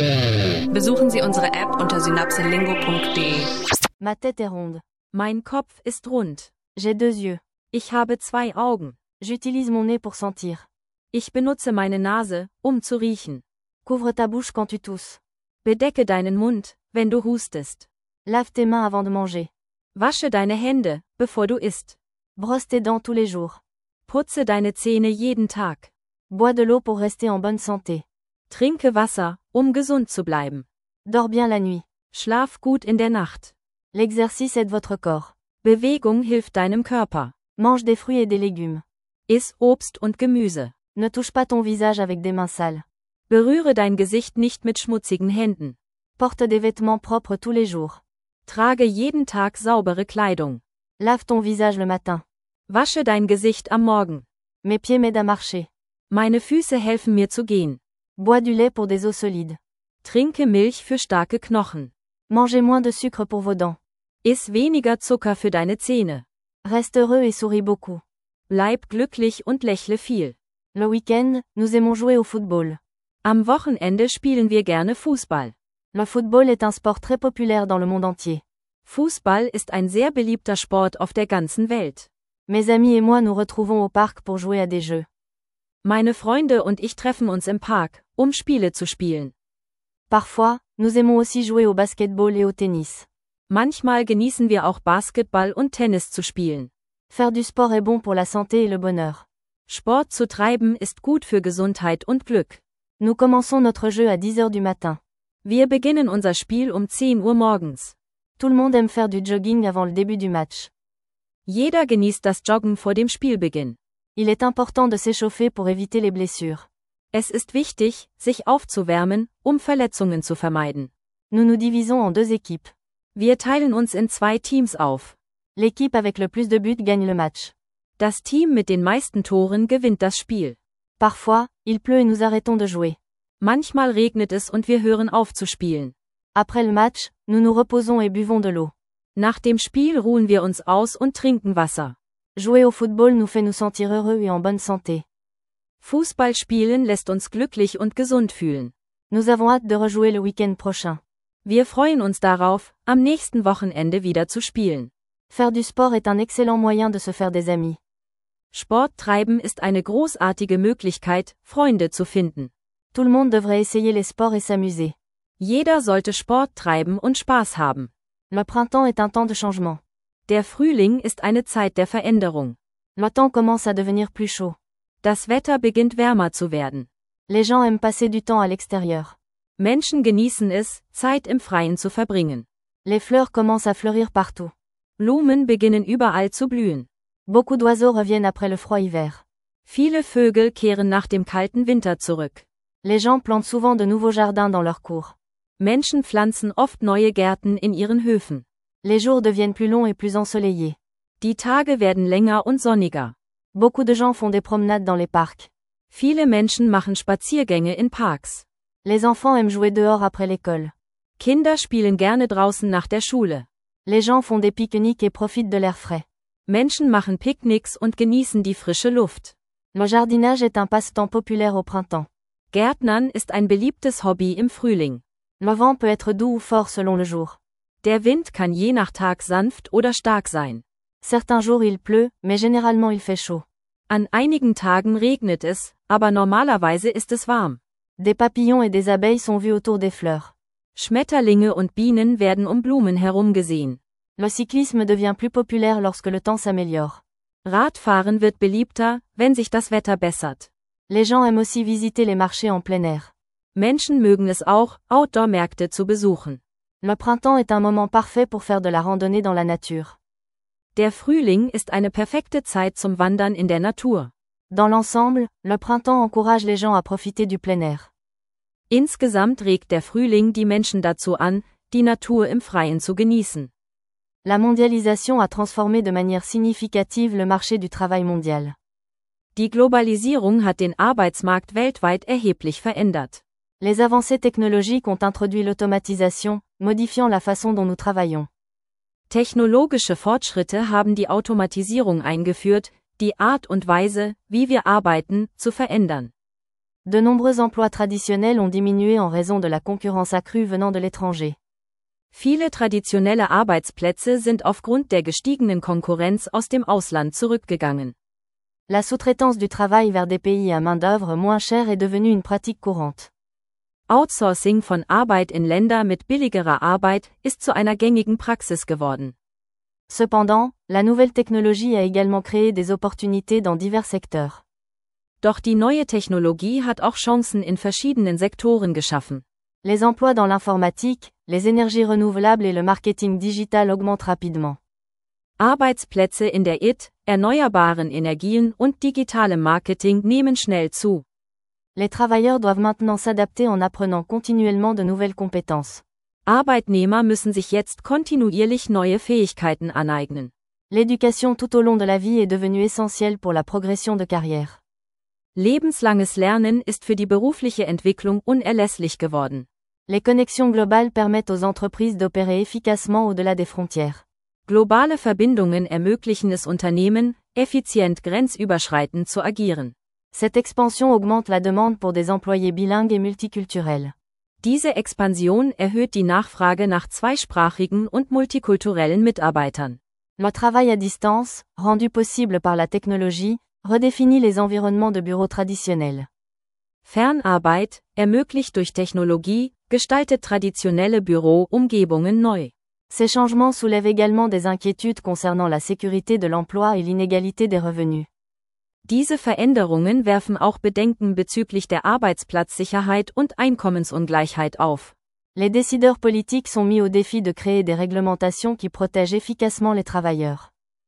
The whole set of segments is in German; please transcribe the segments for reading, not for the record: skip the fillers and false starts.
Besuchen Sie unsere App unter synapselingo.de. Ma tête est ronde. Mein Kopf ist rund. J'ai 2 yeux. Ich habe 2 Augen. J'utilise mon nez pour sentir. Ich benutze meine Nase, um zu riechen. Couvre ta bouche quand tu tousses. Bedecke deinen Mund, wenn du hustest. Lave tes mains avant de manger. Wasche deine Hände, bevor du isst. Brosse tes dents tous les jours. Putze deine Zähne jeden Tag. Bois de l'eau pour rester en bonne santé. Trinke Wasser, um gesund zu bleiben. Dors bien la nuit. Schlaf gut in der Nacht. L'exercice aide votre corps. Bewegung hilft deinem Körper. Mange des fruits et des légumes. Iss Obst und Gemüse. Ne touche pas ton visage avec des mains sales. Berühre dein Gesicht nicht mit schmutzigen Händen. Porte des vêtements propres tous les jours. Trage jeden Tag saubere Kleidung. Lave ton visage le matin. Wasche dein Gesicht am Morgen. Mes pieds m'aident à marcher. Meine Füße helfen mir zu gehen. Bois du lait pour des os solides. Trinke Milch für starke Knochen. Mangez moins de sucre pour vos dents. Iss weniger Zucker für deine Zähne. Reste heureux et souris beaucoup. Bleib glücklich und lächle viel. Le week-end, nous aimons jouer au football. Am Wochenende spielen wir gerne Fußball. Le football est un sport très populaire dans le monde entier. Fußball ist ein sehr beliebter Sport auf der ganzen Welt. Mes amis et moi nous retrouvons au parc pour jouer à des jeux. Meine Freunde und ich treffen uns im Park, um Spiele zu spielen. Parfois, nous aimons aussi jouer au basketball et au tennis. Manchmal genießen wir auch Basketball und Tennis zu spielen. Faire du sport est bon pour la santé et le bonheur. Sport zu treiben ist gut für Gesundheit und Glück. Nous commençons notre jeu à 10 heures du matin. Wir beginnen unser Spiel um 10 Uhr morgens. Tout le monde aime faire du jogging avant le début du match. Jeder genießt das Joggen vor dem Spielbeginn. Il est important de s'échauffer pour éviter les blessures. Es ist wichtig, sich aufzuwärmen, um Verletzungen zu vermeiden. Nous nous divisons en 2 équipes. Wir teilen uns in 2 Teams auf. L'équipe avec le plus de buts gagne le match. Das Team mit den meisten Toren gewinnt das Spiel. Parfois, il pleut et nous arrêtons de jouer. Manchmal regnet es und wir hören auf zu spielen. Après le match, nous nous reposons et buvons de l'eau. Nach dem Spiel ruhen wir uns aus und trinken Wasser. Jouer au football nous fait nous sentir heureux et en bonne santé. Fußball spielen lässt uns glücklich und gesund fühlen. Nous avons hâte de rejouer le week-end prochain. Wir freuen uns darauf, am nächsten Wochenende wieder zu spielen. Faire du sport est un excellent moyen de se faire des amis. Sport treiben ist eine großartige Möglichkeit, Freunde zu finden. Tout le monde devrait essayer les sports et s'amuser. Jeder sollte Sport treiben und Spaß haben. Le printemps est un temps de changement. Der Frühling ist eine Zeit der Veränderung. Le temps commence à devenir plus chaud. Das Wetter beginnt wärmer zu werden. Les gens aiment passer du temps à l'extérieur. Menschen genießen es, Zeit im Freien zu verbringen. Les fleurs commencent à fleurir partout. Blumen beginnen überall zu blühen. Beaucoup d'oiseaux reviennent après le froid hiver. Viele Vögel kehren nach dem kalten Winter zurück. Les gens plantent souvent de nouveaux jardins dans leurs cours. Menschen pflanzen oft neue Gärten in ihren Höfen. Les jours deviennent plus longs et plus ensoleillés. Die Tage werden länger und sonniger. Beaucoup de gens font des promenades dans les parcs. Viele Menschen machen Spaziergänge in Parks. Les enfants aiment jouer dehors après l'école. Kinder spielen gerne draußen nach der Schule. Les gens font des pique-niques et profitent de l'air frais. Menschen machen Picknicks und genießen die frische Luft. Le jardinage est un passe-temps populaire au printemps. Gärtnern ist ein beliebtes Hobby im Frühling. Le vent peut être doux ou fort selon le jour. Der Wind kann je nach Tag sanft oder stark sein. Certains jours il pleut, mais généralement il fait chaud. An einigen Tagen regnet es, aber normalerweise ist es warm. Des papillons et des abeilles sont vus autour des fleurs. Schmetterlinge und Bienen werden um Blumen herum gesehen. Le cyclisme devient plus populaire lorsque le temps s'améliore. Radfahren wird beliebter, wenn sich das Wetter bessert. Les gens aiment aussi visiter les marchés en plein air. Menschen mögen es auch, Outdoor-Märkte zu besuchen. Le printemps est un moment parfait pour faire de la randonnée dans la nature. Der Frühling ist eine perfekte Zeit zum Wandern in der Natur. Dans l'ensemble, le printemps encourage les gens à profiter du plein air. Insgesamt regt der Frühling die Menschen dazu an, die Natur im Freien zu genießen. La mondialisation a transformé de manière significative le marché du travail mondial. Die Globalisierung hat den Arbeitsmarkt weltweit erheblich verändert. Les avancées technologiques ont introduit l'automatisation, modifiant la façon dont nous travaillons. Technologische Fortschritte haben die Automatisierung eingeführt, die Art und Weise, wie wir arbeiten, zu verändern. De nombreux emplois traditionnels ont diminué en raison de la concurrence accrue venant de l'étranger. Viele traditionelle Arbeitsplätze sind aufgrund der gestiegenen Konkurrenz aus dem Ausland zurückgegangen. La sous-traitance du travail vers des pays à main-d'œuvre moins chère est devenue une pratique courante. Outsourcing von Arbeit in Länder mit billigerer Arbeit ist zu einer gängigen Praxis geworden. Cependant, la nouvelle technologie a également créé des opportunités dans divers secteurs. Doch die neue Technologie hat auch Chancen in verschiedenen Sektoren geschaffen. Les emplois dans l'informatique, les énergies renouvelables et le marketing digital augmentent rapidement. Arbeitsplätze in der IT, erneuerbaren Energien und digitalem Marketing nehmen schnell zu. Les travailleurs doivent maintenant s'adapter en apprenant continuellement de nouvelles compétences. Arbeitnehmer müssen sich jetzt kontinuierlich neue Fähigkeiten aneignen. L'éducation tout au long de la vie est devenue essentielle pour la progression de carrière. Lebenslanges Lernen ist für die berufliche Entwicklung unerlässlich geworden. Les connexions globales permettent aux entreprises d'opérer efficacement au-delà des frontières. Globale Verbindungen ermöglichen es Unternehmen, effizient grenzüberschreitend zu agieren. Cette expansion augmente la demande pour des employés bilingues et multiculturels. Diese Expansion erhöht die Nachfrage nach zweisprachigen und multikulturellen Mitarbeitern. Le travail à distance, rendu possible par la technologie, redéfinit les environnements de bureaux traditionnels. Fernarbeit, ermöglicht durch Technologie, gestaltet traditionelle Büroumgebungen neu. Ces changements soulèvent également des inquiétudes concernant la sécurité de l'emploi et l'inégalité des revenus. Diese Veränderungen werfen auch Bedenken bezüglich der Arbeitsplatzsicherheit und Einkommensungleichheit auf. Les décideurs politiques sont mis au défi de créer des réglementations qui protègent efficacement les travailleurs.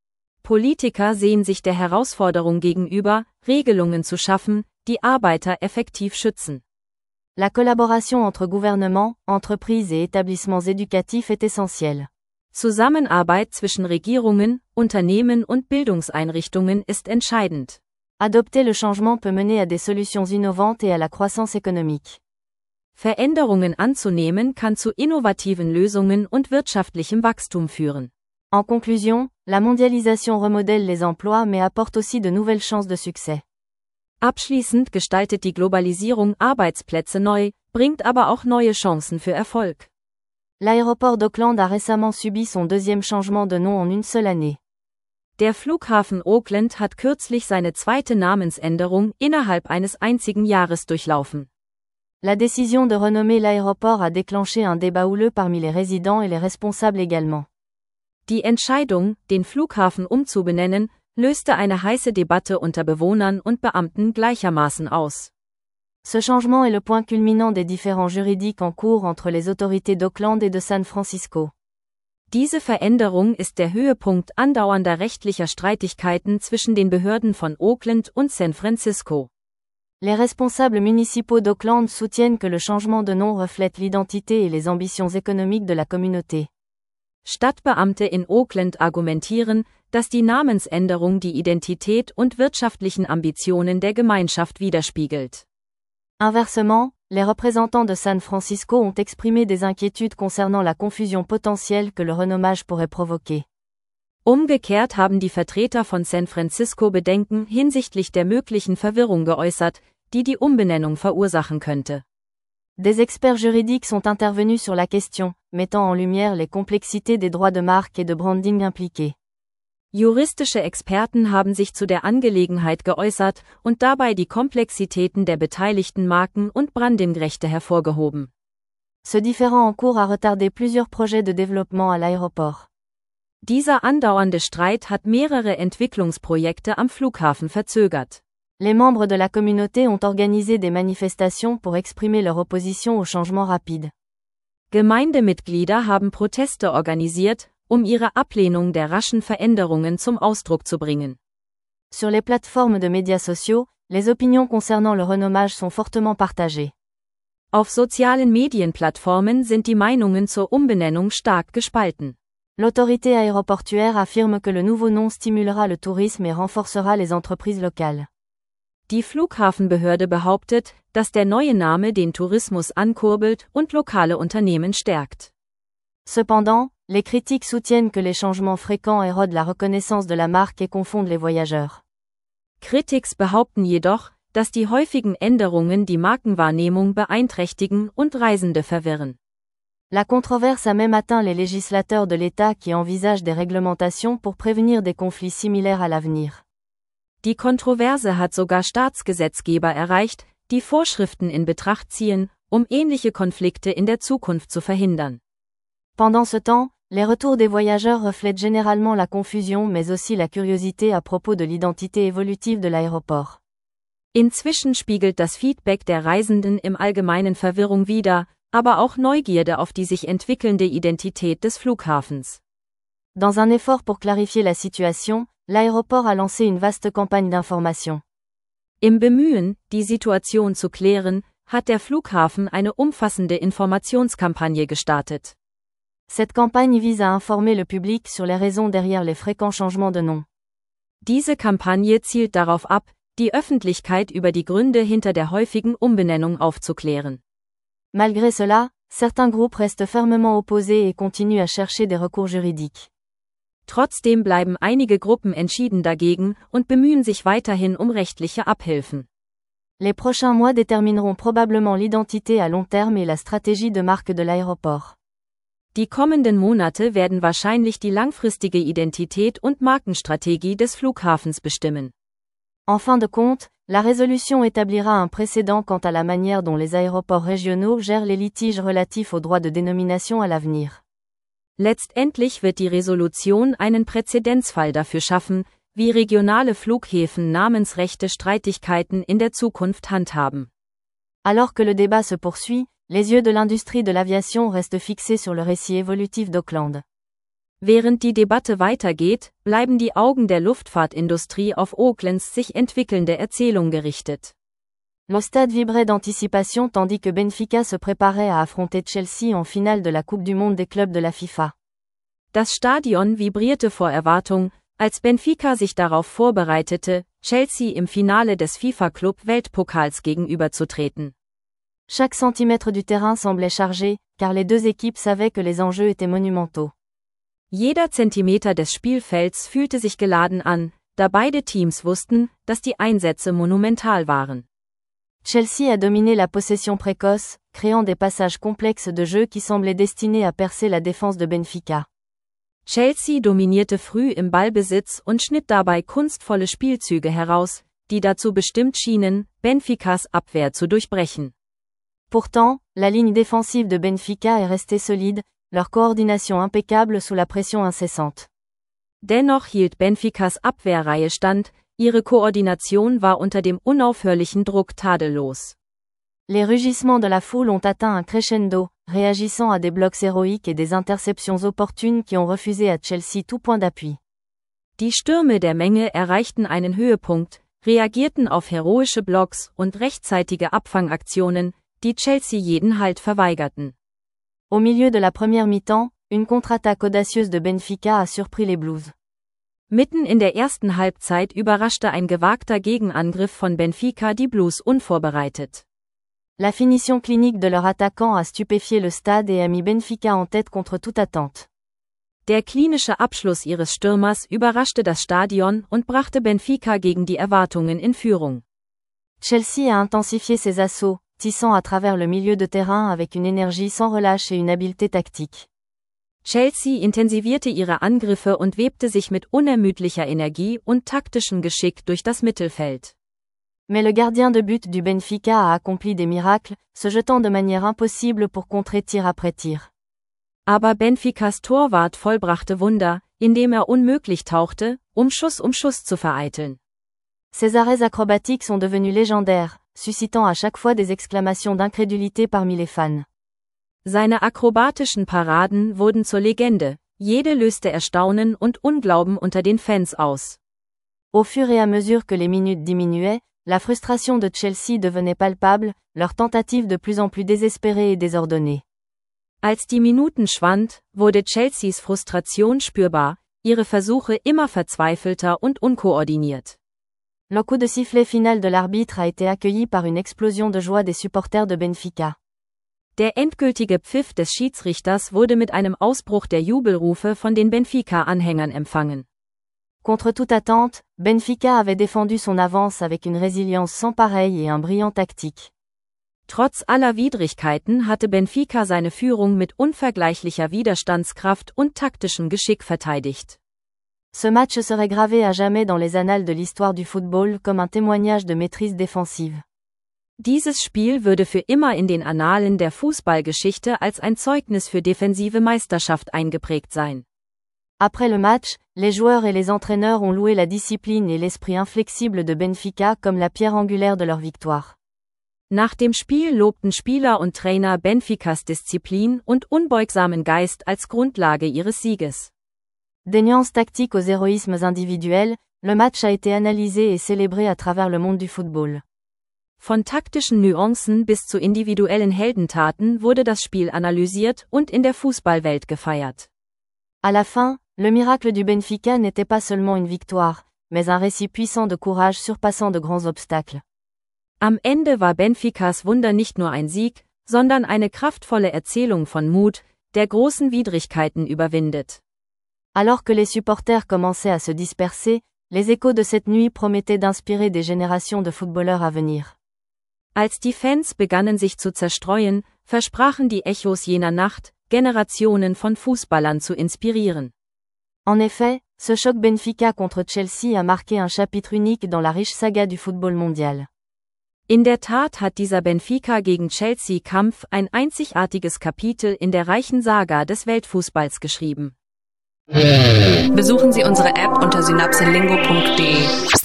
Politiker sehen sich der Herausforderung gegenüber, Regelungen zu schaffen, die Arbeiter effektiv schützen. La collaboration entre gouvernements, entreprises et établissements éducatifs est essentielle. Zusammenarbeit zwischen Regierungen, Unternehmen und Bildungseinrichtungen ist entscheidend. Adopter le changement peut mener à des solutions innovantes et à la croissance économique. Veränderungen anzunehmen kann zu innovativen Lösungen und wirtschaftlichem Wachstum führen. En conclusion, la mondialisation remodèle les emplois mais apporte aussi de nouvelles chances de succès. Abschließend gestaltet die Globalisierung Arbeitsplätze neu, bringt aber auch neue Chancen für Erfolg. L'aéroport d'Auckland a récemment subi son deuxième changement de nom en une seule année. Der Flughafen Auckland hat kürzlich seine zweite Namensänderung innerhalb eines einzigen Jahres durchlaufen. La décision de renommer l'aéroport a déclenché un débat houleux parmi les résidents et les responsables également. Die Entscheidung, den Flughafen umzubenennen, löste eine heiße Debatte unter Bewohnern und Beamten gleichermaßen aus. Ce changement est le point culminant des différends juridiques en cours entre les autorités d'Auckland et de San Francisco. Diese Veränderung ist der Höhepunkt andauernder rechtlicher Streitigkeiten zwischen den Behörden von Auckland und San Francisco. Les responsables municipaux d'Auckland soutiennent que le changement de nom reflète l'identité et les ambitions économiques de la communauté. Stadtbeamte in Auckland argumentieren, dass die Namensänderung die Identität und wirtschaftlichen Ambitionen der Gemeinschaft widerspiegelt. Inversement, les représentants de San Francisco ont exprimé des inquiétudes concernant la confusion potentielle que le renommage pourrait provoquer. Umgekehrt haben die Vertreter von San Francisco Bedenken hinsichtlich der möglichen Verwirrung geäußert, die die Umbenennung verursachen könnte. Des experts juridiques sont intervenus sur la question, mettant en lumière les complexités des droits de marque et de branding impliqués. Juristische Experten haben sich zu der Angelegenheit geäußert und dabei die Komplexitäten der beteiligten Marken- und Brandingrechte hervorgehoben. Ce différend en cours a retardé plusieurs projets de développement à l'aéroport. Dieser andauernde Streit hat mehrere Entwicklungsprojekte am Flughafen verzögert. Les membres de la communauté ont organisé des manifestations pour exprimer leur opposition au changement rapide. Gemeindemitglieder haben Proteste organisiert, um ihre Ablehnung der raschen Veränderungen zum Ausdruck zu bringen. Sur les plateformes de médias sociaux, les opinions concernant le renommage sont fortement partagées. Auf sozialen Medienplattformen sind die Meinungen zur Umbenennung stark gespalten. L'autorité aéroportuaire affirme que le nouveau nom stimulera le tourisme et renforcera les entreprises locales. Die Flughafenbehörde behauptet, dass der neue Name den Tourismus ankurbelt und lokale Unternehmen stärkt. Cependant, les critiques soutiennent que les changements fréquents érodent la reconnaissance de la marque et confondent les voyageurs. Critics behaupten jedoch, dass die häufigen Änderungen die Markenwahrnehmung beeinträchtigen und Reisende verwirren. La controverse a même atteint les législateurs de l'État qui envisagent des réglementations pour prévenir des conflits similaires à l'avenir. Die Kontroverse hat sogar Staatsgesetzgeber erreicht, die Vorschriften in Betracht ziehen, um ähnliche Konflikte in der Zukunft zu verhindern. Pendant ce temps, les retours des voyageurs reflètent généralement la confusion mais aussi la curiosité à propos de l'identité évolutive de l'aéroport. Inzwischen spiegelt das Feedback der Reisenden im Allgemeinen Verwirrung wider, aber auch Neugierde auf die sich entwickelnde Identität des Flughafens. Dans un effort pour clarifier la situation, l'aéroport a lancé une vaste campagne d'information. Im Bemühen, die Situation zu klären, hat der Flughafen eine umfassende Informationskampagne gestartet. Cette campagne vise à informer le public sur les raisons derrière les fréquents changements de nom. Diese Kampagne zielt darauf ab, die Öffentlichkeit über die Gründe hinter der häufigen Umbenennung aufzuklären. Malgré cela, certains groupes restent fermement opposés et continuent à chercher des recours juridiques. Trotzdem bleiben einige Gruppen entschieden dagegen und bemühen sich weiterhin um rechtliche Abhilfen. Les prochains mois détermineront probablement l'identité à long terme et la stratégie de marque de l'aéroport. Die kommenden Monate werden wahrscheinlich die langfristige Identität und Markenstrategie des Flughafens bestimmen. En fin de compte, la résolution établira un précédent quant à la manière dont les aéroports régionaux gèrent les litiges relatifs aux droits de dénomination à l'avenir. Letztendlich wird die Resolution einen Präzedenzfall dafür schaffen, wie regionale Flughäfen namensrechte Streitigkeiten in der Zukunft handhaben. Alors que le débat se poursuit, les yeux de l'industrie de l'aviation restent fixés sur le récit évolutif d'Auckland. Während die Debatte weitergeht, bleiben die Augen der Luftfahrtindustrie auf Aucklands sich entwickelnde Erzählung gerichtet. Le stade vibrait d'anticipation tandis que Benfica se préparait à affronter Chelsea en finale de la Coupe du Monde des clubs de la FIFA. Das Stadion vibrierte vor Erwartung, als Benfica sich darauf vorbereitete, Chelsea im Finale des FIFA-Club-Weltpokals gegenüberzutreten. Chaque centimètre du terrain semblait chargé, car les deux équipes savaient que les enjeux étaient monumentaux. Jeder Zentimeter des Spielfelds fühlte sich geladen an, da beide Teams wussten, dass die Einsätze monumental waren. Chelsea a dominé la possession précoce, créant des passages complexes de jeu qui semblaient destinés à percer la défense de Benfica. Chelsea dominierte früh im Ballbesitz und schnitt dabei kunstvolle Spielzüge heraus, die dazu bestimmt schienen, Benficas Abwehr zu durchbrechen. Pourtant, la ligne défensive de Benfica est restée solide, leur coordination impeccable sous la pression incessante. Dennoch hielt Benficas Abwehrreihe stand, ihre Koordination war unter dem unaufhörlichen Druck tadellos. Les rugissements de la foule ont atteint un crescendo, réagissant à des blocs héroïques et des interceptions opportunes qui ont refusé à Chelsea tout point d'appui. Die Stürme der Menge erreichten einen Höhepunkt, reagierten auf heroische Blocks und rechtzeitige Abfangaktionen, die Chelsea jeden Halt verweigerten. Au milieu de la première mi-temps, une contre-attaque audacieuse de Benfica a surpris les Blues. Mitten in der ersten Halbzeit überraschte ein gewagter Gegenangriff von Benfica die Blues unvorbereitet. La finition clinique de leur attaquant a stupéfié le stade et a mis Benfica en tête contre toute attente. Der klinische Abschluss ihres Stürmers überraschte das Stadion und brachte Benfica gegen die Erwartungen in Führung. Chelsea a intensifié ses assauts, tissant à travers le milieu de terrain avec une énergie sans relâche et une habileté tactique. Chelsea intensivierte ihre Angriffe und webte sich mit unermüdlicher Energie und taktischem Geschick durch das Mittelfeld. Mais le gardien de but du Benfica a accompli des miracles, se jetant de manière impossible pour contrer tir après tir. Aber Benficas Torwart vollbrachte Wunder, indem unmöglich tauchte, um Schuss zu vereiteln. Ses arrêts acrobatiques sont devenus légendaires, suscitant à chaque fois des exclamations d'incrédulité parmi les fans. Seine akrobatischen Paraden wurden zur Legende, jede löste Erstaunen und Unglauben unter den Fans aus. Au fur et à mesure que les minutes diminuaient, la frustration de Chelsea devenait palpable, leurs tentatives de plus en plus désespérées et désordonnées. Als die Minuten schwand, wurde Chelseas Frustration spürbar, ihre Versuche immer verzweifelter und unkoordiniert. Le coup de sifflet final de l'arbitre a été accueilli par une explosion de joie des supporters de Benfica. Der endgültige Pfiff des Schiedsrichters wurde mit einem Ausbruch der Jubelrufe von den Benfica-Anhängern empfangen. Contre toute attente, Benfica avait défendu son avance avec une résilience sans pareille et un brillant tactique. Trotz aller Widrigkeiten hatte Benfica seine Führung mit unvergleichlicher Widerstandskraft und taktischem Geschick verteidigt. Ce match serait gravé à jamais dans les annales de l'histoire du football comme un témoignage de maîtrise défensive. Dieses Spiel würde für immer in den Annalen der Fußballgeschichte als ein Zeugnis für defensive Meisterschaft eingeprägt sein. Après le match, les joueurs et les entraîneurs ont loué la discipline et l'esprit inflexible de Benfica comme la pierre angulaire de leur victoire. Nach dem Spiel lobten Spieler und Trainer Benficas Disziplin und unbeugsamen Geist als Grundlage ihres Sieges. Des nuances tactiques aux héroïsmes individuels, le match a été analysé et célébré à travers le monde du football. Von taktischen Nuancen bis zu individuellen Heldentaten wurde das Spiel analysiert und in der Fußballwelt gefeiert. À la fin, le miracle du Benfica n'était pas seulement une victoire, mais un récit puissant de courage surpassant de grands obstacles. Am Ende war Benficas Wunder nicht nur ein Sieg, sondern eine kraftvolle Erzählung von Mut, der großen Widrigkeiten überwindet. Alors que les supporters commençaient à se disperser, les échos de cette nuit promettaient d'inspirer des générations de footballeurs à venir. Als die Fans begannen sich zu zerstreuen, versprachen die Echos jener Nacht, Generationen von Fußballern zu inspirieren. En effet, ce choc Benfica contre Chelsea a marqué un chapitre unique dans la riche saga du football mondial. In der Tat hat dieser Benfica gegen Chelsea-Kampf ein einzigartiges Kapitel in der reichen Saga des Weltfußballs geschrieben. Besuchen Sie unsere App unter synapselingo.de.